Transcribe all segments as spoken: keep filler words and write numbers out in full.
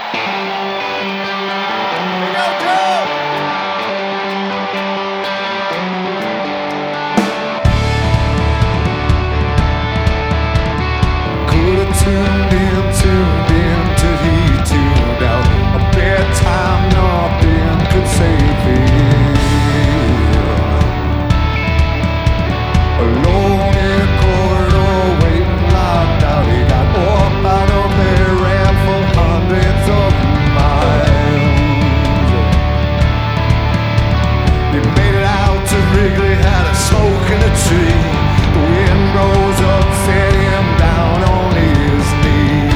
Tuned in, tuned in till he tuned out. A bedtime, nothing could save him. Alone in a corridor, waiting locked out. He got up out of there, ran for hundreds of miles. He made it out to Wrigley, had a smoke in a tree. The wind rose up, set him down on his knee.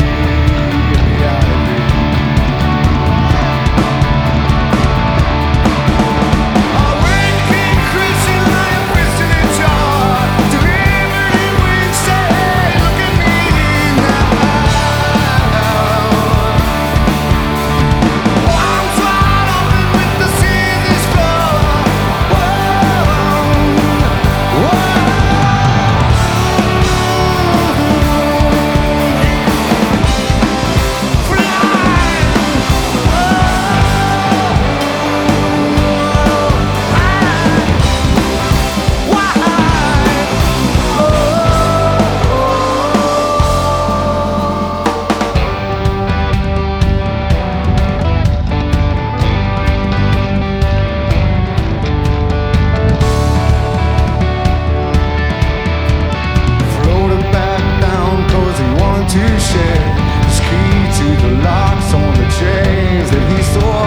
To share his key to the locks on the chains that he saw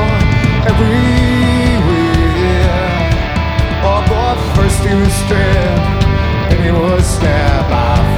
everywhere. Oh, but first he was stripped and he was stabbed by